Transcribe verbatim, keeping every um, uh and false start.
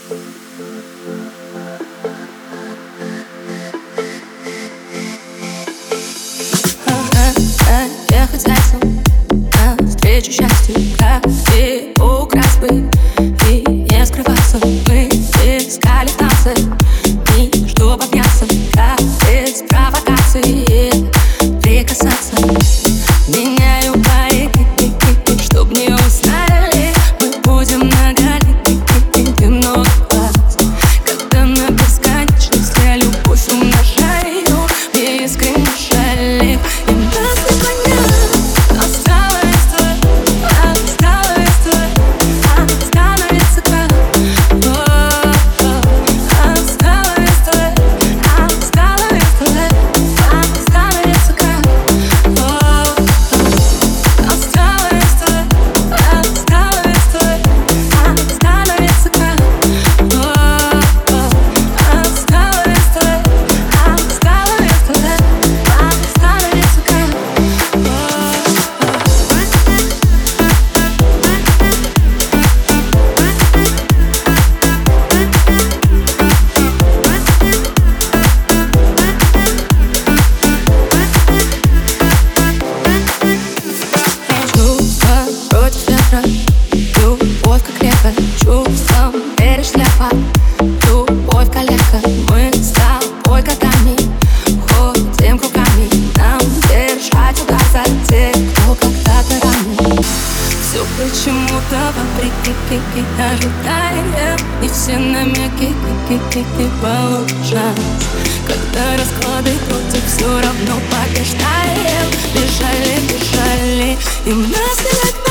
Ехать зайцем навстречу счастью, как и украсть бы и не скрываться. Мы искали танцы между обняться, как без провокации прикасаться. Меняю парики, чтоб не узнали. Мы будем наголи, ты много глаз. Когда на бесконечность я любовь умножаю, мне искренне жаль. И нас не понять. Осталось твое, осталось твое, останется как. Осталось твое, осталось твое, останется как. Осталось твое, осталось твое, останется как. Осталось твое, осталось твое, останется как. Чувства против ветра, любовь как лето, чувством веришь слепо, любовь калека. Мы с тобой годами ходим кругами, нам держать удар за тех, кто когда-то ранен. Все почему-то вопреки ожидаем, и все намеки получат. Когда расклады против, все равно побеждаем. Бежали, бежали, им нас не